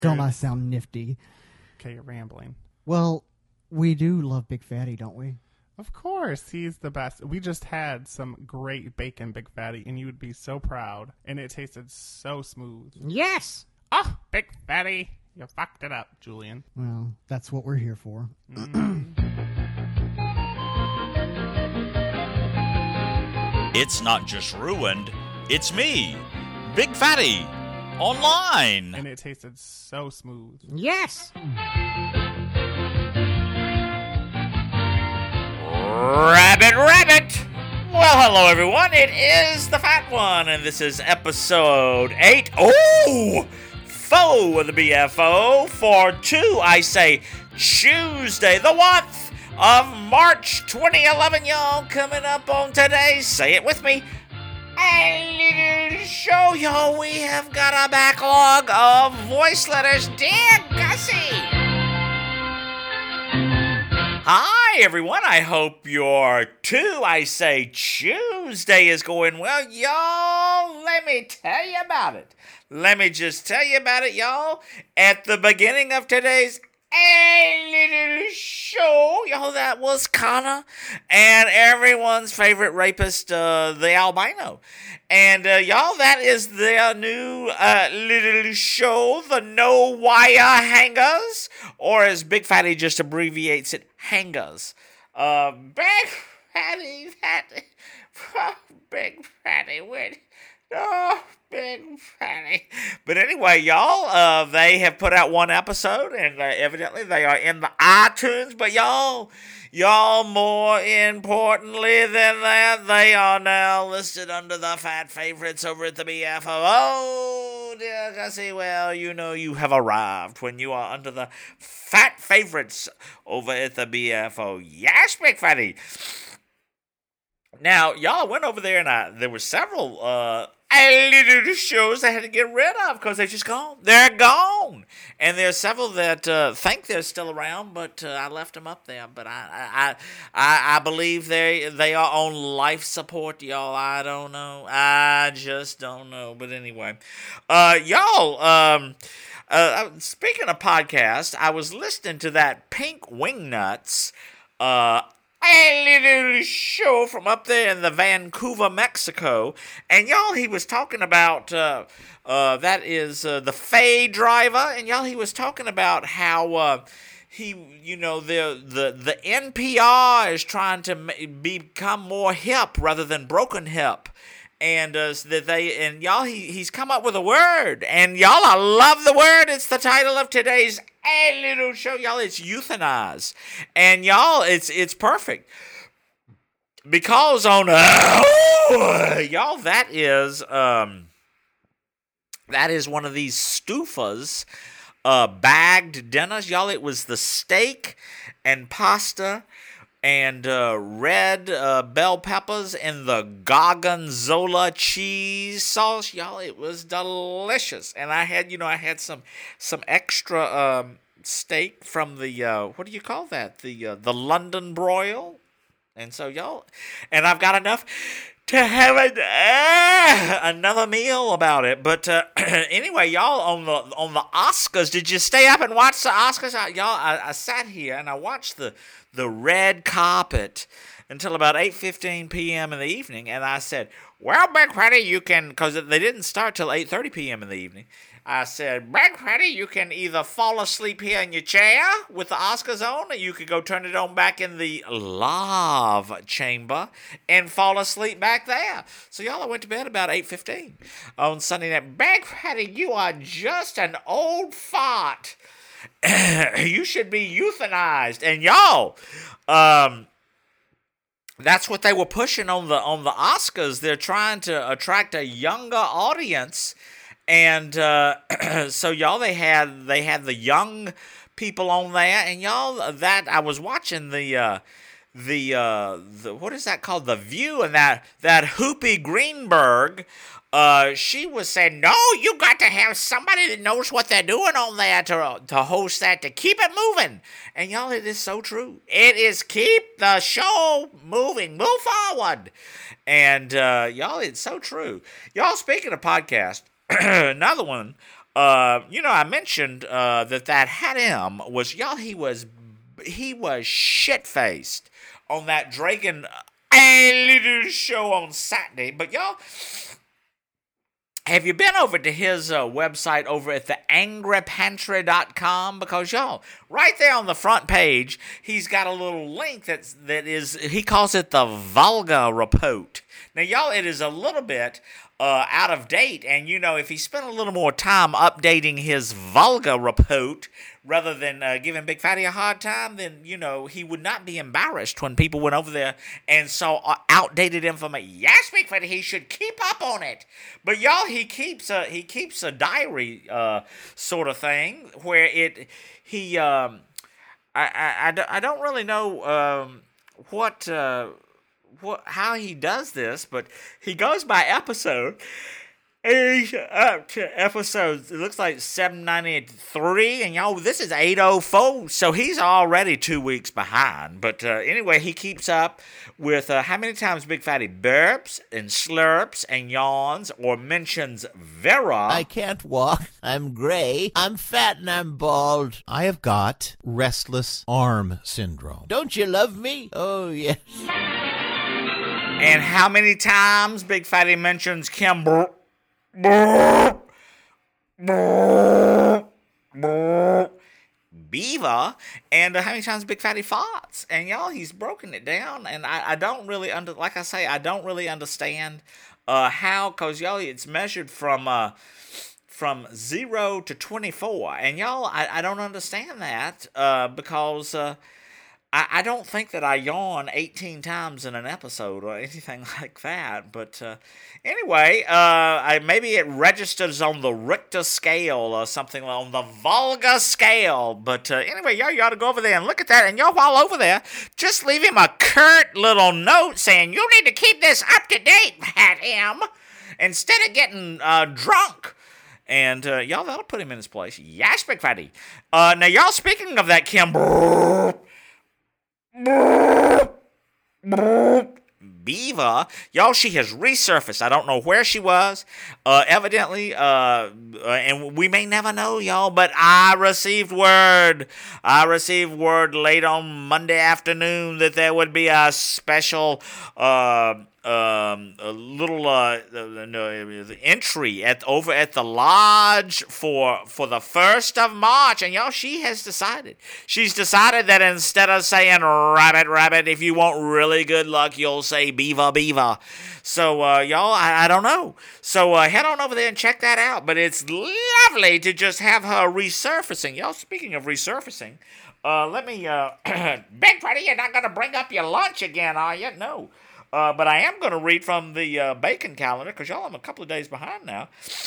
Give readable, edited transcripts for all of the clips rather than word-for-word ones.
Don't I sound nifty? Okay, you're rambling. Well, we do love Big Fatty, don't we? Of course, he's the best. We just had some great bacon, Big Fatty, and you would be so proud. And it tasted so smooth. Yes. Oh, Big Fatty, you fucked it up, Julian. Well, that's what we're here for. It's not just ruined, it's me, Big Fatty, online. And it tasted so smooth. Yes. Rabbit! Well, hello everyone, it is the Fat One, and this is episode 8. Oh! Foe of the BFO for Tuesday, the 1st of March 2011, y'all. Coming up on today's, say it with me, a little show, y'all. We have got a backlog of voice letters. Dear Gussie! Hi, everyone. I hope your Tuesday is going well. Y'all, let me tell you about it. Let me just tell you about it, y'all. At the beginning of today's little show, y'all, that was Connor and everyone's favorite rapist, the albino. And, y'all, that is their new little show, the No Wire Hangers, or as Big Fatty just abbreviates it, Hangers. Big Fatty, Big Fatty, Big Fatty. But anyway, y'all, they have put out one episode, and evidently they are in the iTunes. But y'all, more importantly than that, they are now listed under the Fat Favorites over at the BFO. Oh, dear Gussie, well, you know you have arrived when you are under the Fat Favorites over at the BFO. Yes, Big Fatty. Now, y'all went over there, and there were several little shows I had to get rid of because they're just gone. They're gone. And there's several that think they're still around, but I left them up there. But I believe they are on life support, y'all. I don't know. I just don't know. But anyway, y'all, speaking of podcasts, I was listening to that Pink Wingnuts a little show from up there in the Vancouver, Mexico. And y'all, he was talking about, that is the Faye driver. And y'all, he was talking about how the NPR is trying to become more hip rather than broken hip. And y'all, he's come up with a word. And y'all, I love the word. It's the title of today's A Little Show. Y'all, it's euthanize. And y'all, it's perfect. Because on, y'all, that is one of these stufas, bagged dinners. Y'all, it was the steak and pasta and red bell peppers and the gorgonzola cheese sauce. Y'all, it was delicious. And I had some extra steak from the what do you call that? The London broil. And so y'all, and I've got enough to have another meal about it. But anyway, y'all, on the Oscars, did you stay up and watch the Oscars? I sat here and I watched the red carpet until about 8:15 p.m. in the evening, and I said, well, Big Fatty, you can, because they didn't start till 8:30 p.m. in the evening. I said, Big Fatty, you can either fall asleep here in your chair with the Oscars on, or you could go turn it on back in the love chamber and fall asleep back there. So y'all, I went to bed about 8:15 on Sunday night. Big Fatty, you are just an old fart. You should be euthanized. And y'all, that's what they were pushing on the Oscars. They're trying to attract a younger audience. And so y'all, they had the young people on there, and y'all, that I was watching the what is that called? The View, and that Whoopi Greenberg, she was saying, no, you got to have somebody that knows what they're doing on there to host that, to keep it moving. And y'all, it is so true. It is keep the show moving, move forward. And y'all, it's so true. Y'all, speaking of podcast, another one I mentioned that Hat M was, y'all, he was shit faced on that Dragon Little show on Saturday. But y'all, have you been over to his website over at theangrypantry.com? Because y'all, right there on the front page, he's got a little link that is, he calls it the Volga Report. Now, y'all, it is a little bit out of date, and if he spent a little more time updating his Volga Report rather than giving Big Fatty a hard time, then he would not be embarrassed when people went over there and saw outdated information. Yes, Big Fatty, he should keep up on it. But y'all, he keeps a diary sort of thing where I don't really know how he does this, but he goes by episode. And he's up to episode, it looks like 793, and y'all, this is 804, so he's already 2 weeks behind. But anyway, he keeps up with how many times Big Fatty burps and slurps and yawns or mentions Vera. I can't walk. I'm gray. I'm fat and I'm bald. I have got restless arm syndrome. Don't you love me? Oh, yes. And how many times Big Fatty mentions Kim Beaver, and how many times Big Fatty farts. And y'all, he's broken it down, and I don't really I don't really understand how, because y'all, it's measured from 0 to 24, and y'all, I don't understand that because I don't think that I yawn 18 times in an episode or anything like that. But anyway, maybe it registers on the Richter scale or something, on the Volga scale. But anyway, y'all, you ought to go over there and look at that. And y'all, while over there, just leave him a curt little note saying, you need to keep this up to date, Hat M, instead of getting drunk. And y'all, that'll put him in his place. Yes, Big Fatty. Now, y'all, speaking of that Kim Beaver, y'all, she has resurfaced. I don't know where she was, evidently, and we may never know, y'all, but I received word late on Monday afternoon that there would be a special a little entry over at the lodge for the 1st of March, and y'all, she's decided that instead of saying rabbit, if you want really good luck, you'll say beaver. So y'all, I don't know. So head on over there and check that out. But it's lovely to just have her resurfacing. Y'all, speaking of resurfacing, let me Big Fatty, you're not gonna bring up your lunch again, are you? No. But I am going to read from the bacon calendar, because y'all, I'm a couple of days behind now.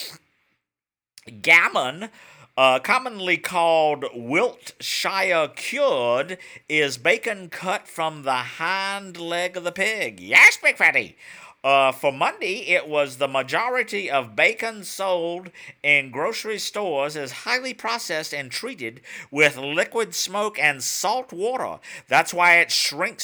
Gammon, commonly called Wiltshire cured, is bacon cut from the hind leg of the pig. Yes, Big Fatty. For Monday, it was the majority of bacon sold in grocery stores is highly processed and treated with liquid smoke and salt water. That's why it shrinks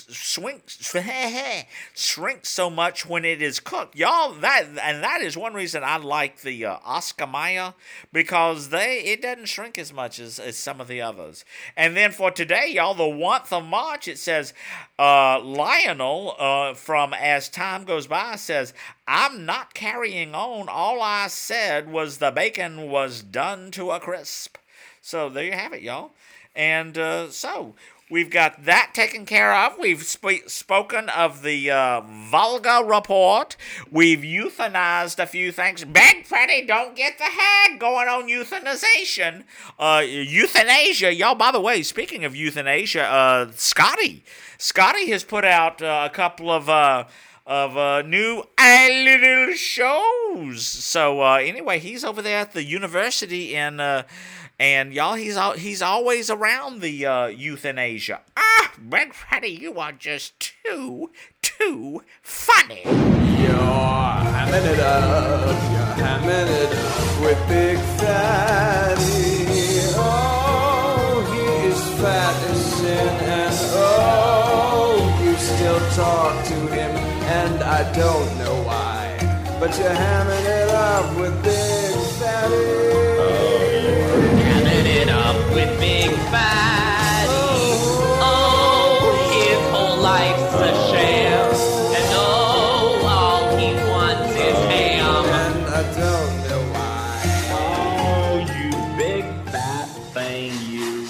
so much when it is cooked. Y'all, that is one reason I like the Oscar Mayer, because it doesn't shrink as much as some of the others. And then for today, y'all, the 1st of March, it says Lionel from As Time Goes By says, I'm not carrying on. All I said was the bacon was done to a crisp. So there you have it, y'all. And so we've got that taken care of. We've spoken of the Volga Report. We've euthanized a few things. Big Fatty, don't get the hag going on euthanization. Euthanasia. Y'all, by the way, speaking of euthanasia, Scotty has put out a couple of new little shows. So anyway, he's over there at the university, and y'all, he's always around the euthanasia. Big Fatty, you are just too funny. You're hamming it up with Big Fatty. Oh, he is fat as sin, and oh, you still talk to him, and I don't know why, but you're hamming it up with Big Fatty.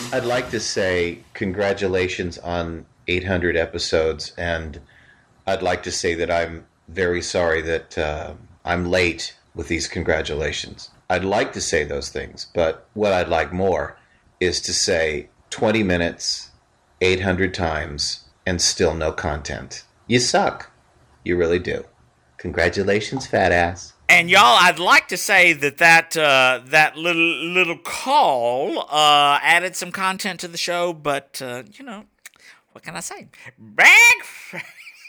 I'd like to say congratulations on 800 episodes, and I'd like to say that I'm very sorry that I'm late with these congratulations. I'd like to say those things, but what I'd like more is to say 20 minutes, 800 times, and still no content. You suck. You really do. Congratulations, fat ass. And y'all, I'd like to say that little call added some content to the show, but what can I say? Big.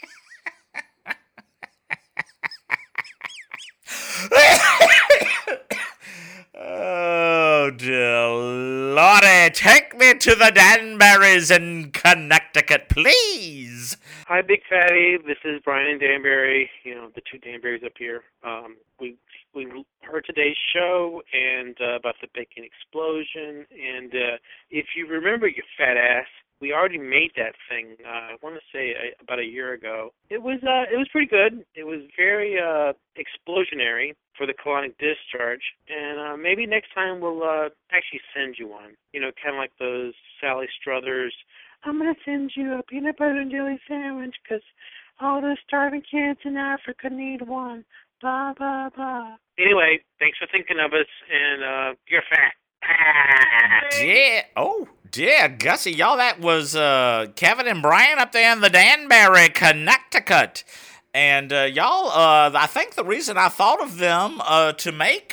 Oh dear Lordy, take me to the Danburys in Connecticut, please. Hi, Big Fatty. This is Brian and Danbury. The two Danburys up here. We heard today's show and about the bacon explosion. And if you remember, you fat ass, we already made that thing. I want to say about a year ago. It was pretty good. It was very explosionary for the colonic discharge. And maybe next time we'll actually send you one. Kind of like those Sally Struthers. I'm going to send you a peanut butter and jelly sandwich because all the starving kids in Africa need one. Blah, blah, blah. Anyway, thanks for thinking of us, and you're fat. Yeah. Oh, dear, Gussie, y'all, that was Kevin and Brian up there in the Danbury, Connecticut. And y'all, I think the reason I thought of them to make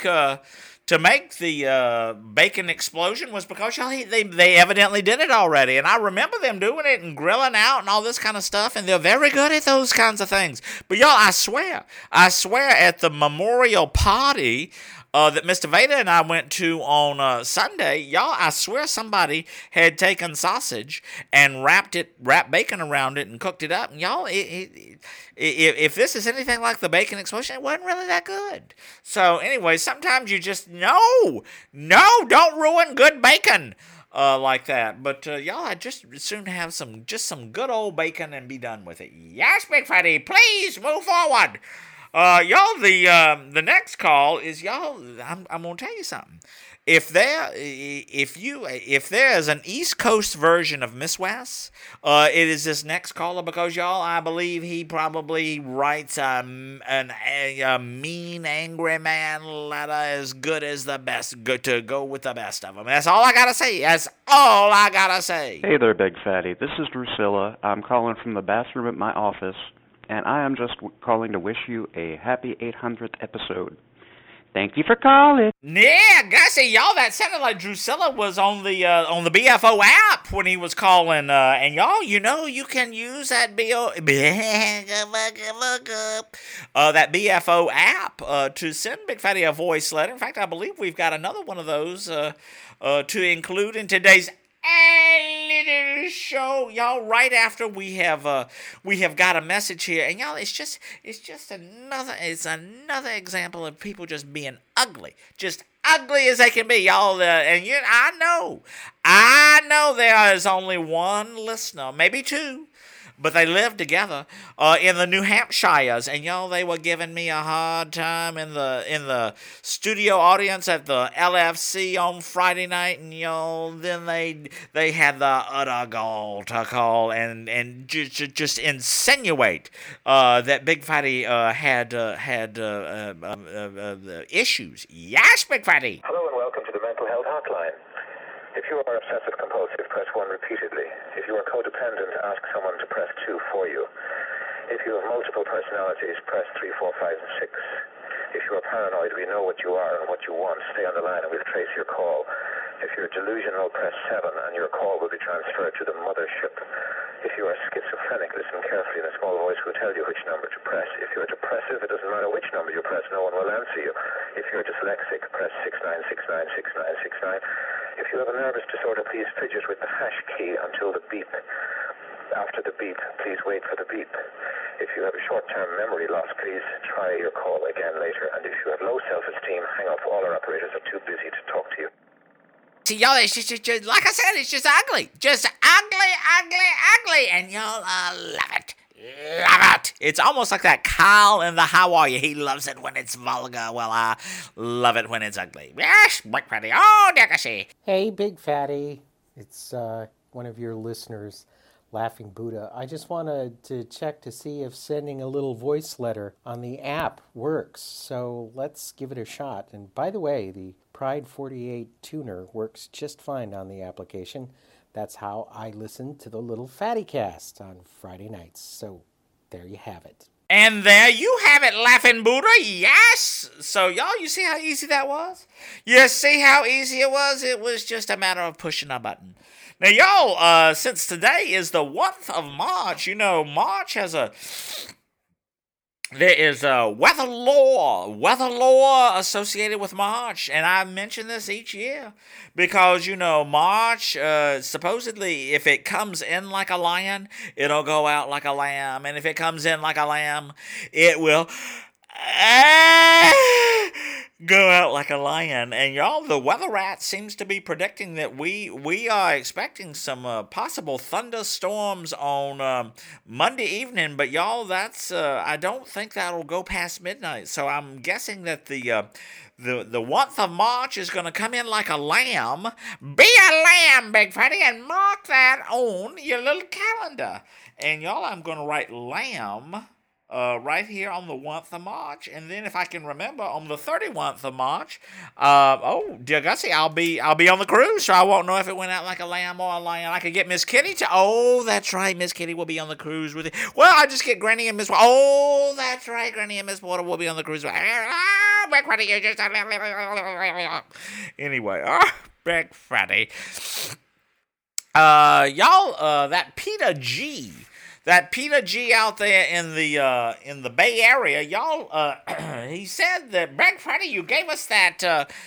the bacon explosion was because y'all, they evidently did it already. And I remember them doing it and grilling out and all this kind of stuff, and they're very good at those kinds of things. But y'all, I swear, at the memorial party that Mr. Vader and I went to on Sunday, y'all, I swear somebody had taken sausage and wrapped bacon around it and cooked it up. And y'all, if this is anything like the bacon explosion, it wasn't really that good. So anyway, sometimes you just, no, don't ruin good bacon like that. But y'all, I'd just as soon have some good old bacon and be done with it. Yes, Big Fatty, please move forward. Y'all, the next call is, y'all, I'm gonna tell you something. If there is an East Coast version of Miss West, it is this next caller, because y'all, I believe he probably writes a mean, angry man letter as good as the best, good to go with the best of them. That's all I gotta say. Hey there, Big Fatty. This is Drusilla. I'm calling from the bathroom at my office, and I am just calling to wish you a happy 800th episode. Thank you for calling. Yeah, Gussie, y'all, that sounded like Drusilla was on the BFO app when he was calling. And y'all, you can use that that BFO app to send Big Fatty a voice letter. In fact, I believe we've got another one of those to include in today's little show, y'all, right after we have got a message here. And y'all, it's just another example of people just being ugly as they can be, y'all. And I know there is only one listener, maybe two, but they live together in the New Hampshires, and y'all, they were giving me a hard time in the studio audience at the LFC on Friday night, and y'all, then they had the utter gall to call and just insinuate that Big Fatty had issues. Yes, Big Fatty. Hello and welcome to the Mental Health Hotline. If you are obsessive compulsive, press 1 repeatedly. If you are codependent, ask someone to press 2 for you. If you have multiple personalities, press 3, 4, 5, and 6. If you are paranoid, we know what you are and what you want. Stay on the line and we'll trace your call. If you're delusional, press 7 and your call will be transferred to the mothership. If you are schizophrenic, listen carefully and a small voice will tell you which number to press. If you're depressive, it doesn't matter which number you press, no one will answer you. If you're dyslexic, press 69696969. If you have a nervous disorder, please fidget with the hash key until the beep. After the beep, please wait for the beep. If you have a short-term memory loss, please try your call again later. And if you have low self-esteem, hang up. All our operators are too busy to talk to you. See, y'all, it's just like I said, it's just ugly. Just ugly. And y'all, love it. Love it. It's almost like that Kyle in the How Are You. He loves it when it's vulgar. Well, I love it when it's ugly. Yes, Big Fatty. Oh, Dickacy. Hey, Big Fatty. It's one of your listeners, Laughing Buddha. I just wanted to check to see if sending a little voice letter on the app works. So let's give it a shot. And by the way, the Pride 48 tuner works just fine on the application. That's how I listen to the Little Fatty Cast on Friday nights. So there you have it. And there you have it, Laughing Buddha. Yes! So, y'all, you see how easy that was? You see how easy it was? It was just a matter of pushing a button. Now, y'all, since today is the 1st of March, you know, March has there is a weather lore associated with March, and I mention this each year because, you know, March, supposedly, if it comes in like a lion, it'll go out like a lamb, and if it comes in like a lamb, it will go out like a lion. And y'all, the weather rat seems to be predicting that we are expecting some possible thunderstorms on Monday evening, but y'all, that's I don't think that'll go past midnight. So I'm guessing that the 1st of March is going to come in like a lamb. Be a lamb, Big Fatty, and mark that on your little calendar. And y'all, I'm going to write lamb right here on the 1st of March, and then if I can remember, on the 31st of March, dear Gussie, I'll be on the cruise, so I won't know if it went out like a lamb or a lion. I could get Miss Kitty to, that's right, Miss Kitty will be on the cruise with you. Well, I just get Granny and Miss, that's right, Granny and Miss Water will be on the cruise with Big Fatty, you just, anyway, Big Fatty. Y'all, that Peter G out there in the Bay Area, y'all, he said that Big Fatty, you gave us that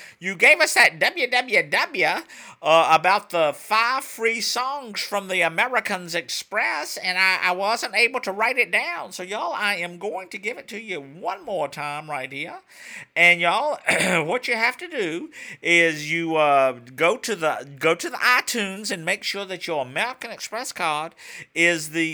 www about the 5 free songs from the Americans Express, and I wasn't able to write it down. So y'all, I am going to give it to you one more time right here. And y'all, what you have to do is you go to the iTunes and make sure that your American Express card is the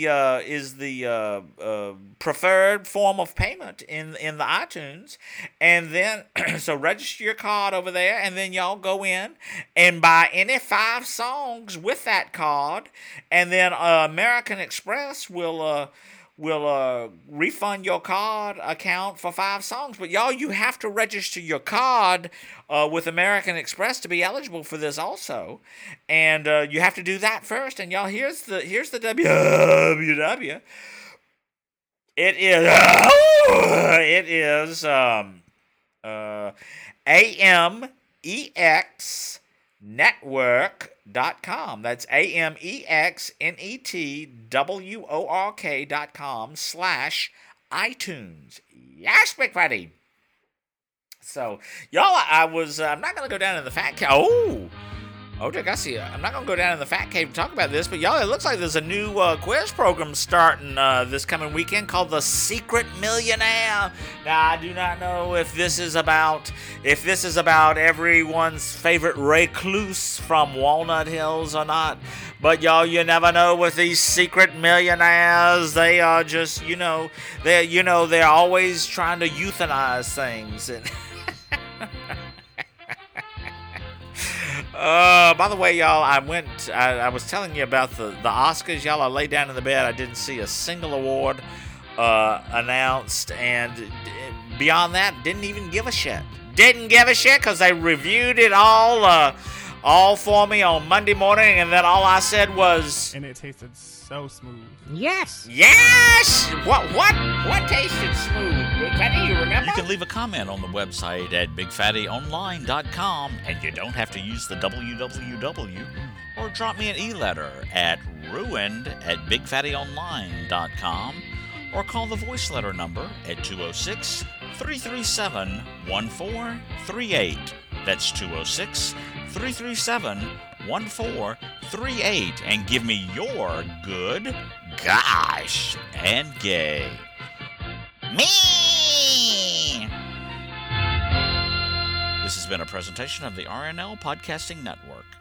preferred form of payment in the iTunes, and then so register your card over there, and then y'all go in and buy any 5 songs with that card, and then American Express will refund your card account for 5 songs. But y'all, you have to register your card with American Express to be eligible for this also, and you have to do that first. And y'all, here's the www. It is AMEXnetwork.com. That's AMEXnetwork.com/iTunes. Yes, Big Fatty. So, y'all, I'm not going to go down in the fat cave. Oh, dear Gussie, I'm not going to go down in the fat cave to talk about this, but y'all, it looks like there's a new quiz program starting this coming weekend called The Secret Millionaire. Now, I do not know if this is about everyone's favorite recluse from Walnut Hills or not, but y'all, you never know with these secret millionaires. They are just, they're always trying to euthanize things. And by the way, y'all, I was telling you about the Oscars. Y'all, I lay down in the bed. I didn't see a single award announced, and beyond that, didn't even give a shit. Didn't give a shit because they reviewed it all for me on Monday morning, and then all I said was, and it tasted so smooth. Yes! What tasted smooth? Big Fatty, you remember? You can leave a comment on the website at BigFattyOnline.com, and you don't have to use the www, or drop me an e-letter at ruined@BigFattyOnline.com, or call the voice letter number at 206-337-1438. That's 206-337-1438, and give me your good, gosh, and gay. Me! This has been a presentation of the RNL Podcasting Network.